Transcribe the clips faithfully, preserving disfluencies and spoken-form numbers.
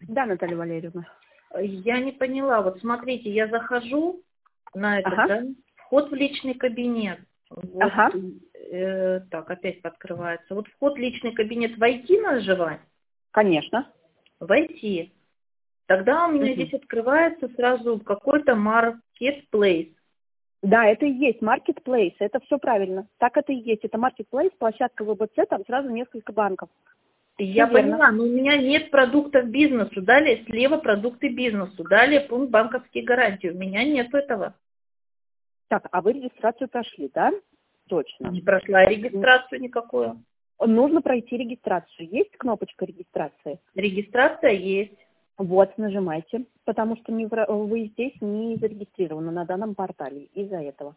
Да, Наталья Валерьевна. Я не поняла. Вот смотрите, я захожу на этот, Ага. да, вход в личный кабинет. Вот, Ага. э, так, опять подкрывается. Вот вход в личный кабинет, войти нажимать? Конечно. Войти. Тогда у меня Мгм. здесь открывается сразу какой-то marketplace. Да, это и есть marketplace, это все правильно. Так это и есть. Это marketplace, площадка вэ бэ цэ, там сразу несколько банков. Все Я верно. поняла, но у меня нет продуктов бизнесу. Далее слева продукты бизнесу. Далее пункт банковские гарантии. У меня нет этого. Так, а вы регистрацию прошли, да? Точно. Не прошла регистрацию никакую. Нужно пройти регистрацию. Есть кнопочка регистрации? Регистрация есть. Вот, нажимайте, потому что не, вра- вы здесь не зарегистрированы на данном портале из-за этого.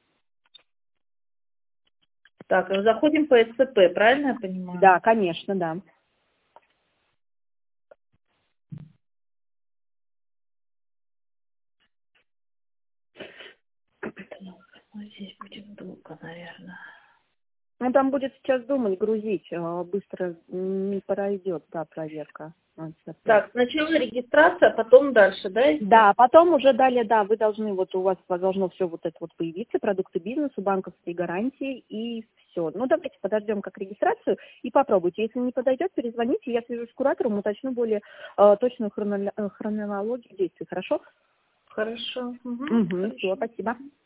Так, заходим по эс цэ пэ, правильно я понимаю? Да, конечно, да. Ну, здесь будет долго, наверное. Ну, там будет сейчас думать, грузить, э, быстро не пройдет, да, проверка. А цэ пэ. Так, сначала регистрация, а потом дальше, да, идти? Да, потом уже далее, да, вы должны, вот у вас должно все вот это вот появиться, продукты бизнеса, банковские гарантии и все. Ну, давайте подождем как регистрацию и попробуйте. Если не подойдет, перезвоните, я свяжусь с куратором, уточню более э, точную хронол- э, хронологию действий, хорошо? Хорошо. Угу, Угу, все, хорошо. спасибо.